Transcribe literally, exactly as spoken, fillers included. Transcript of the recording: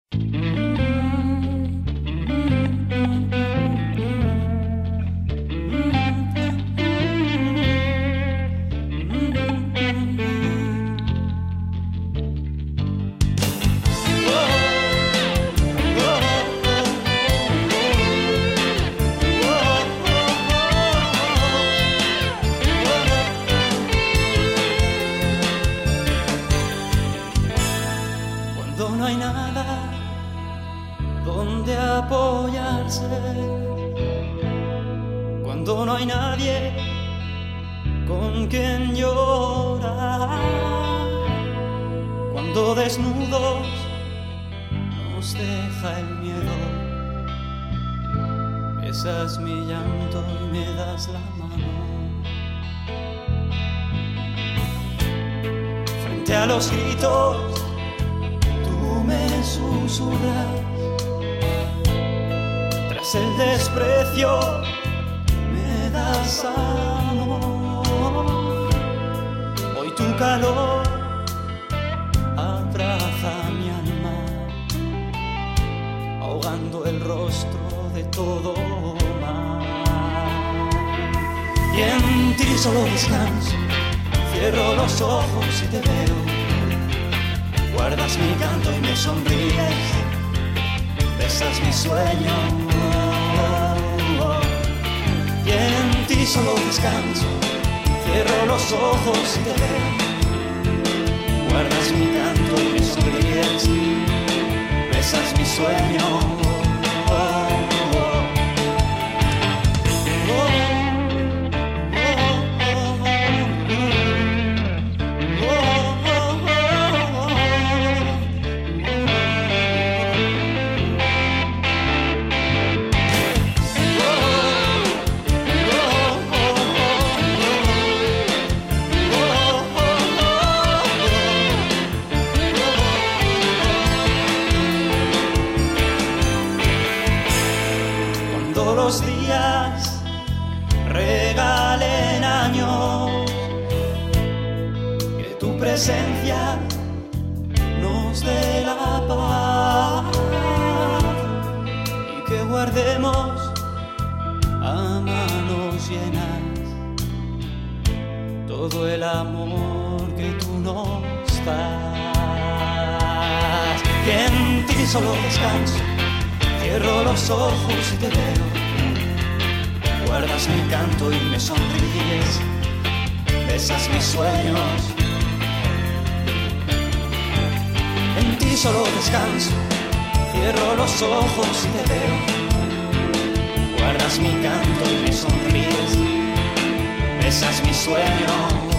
Cuando no hay nada donde apoyarse, cuando no hay nadie con quien llorar, cuando desnudos nos deja el miedo, besas mi llanto y me das la mano. Frente a los gritos me susurras, tras el desprecio me das amor. Hoy tu calor abraza mi alma, ahogando el rostro de todo mal. Y en ti solo descanso, cierro los ojos y te veo. Guardas mi canto y me sonríes, besas mi sueño, y en ti solo descanso, cierro los ojos y te veo. Guardas mi canto y me sonríes, besas mi sueño. Los días regalen años, que tu presencia nos dé la paz y que guardemos a manos llenas todo el amor que tú nos das. Y en ti solo descanso, cierro los ojos y te veo. Guardas mi canto y me sonríes, besas mis sueños. En ti solo descanso, cierro los ojos y te veo. Guardas mi canto y me sonríes, besas mis sueños.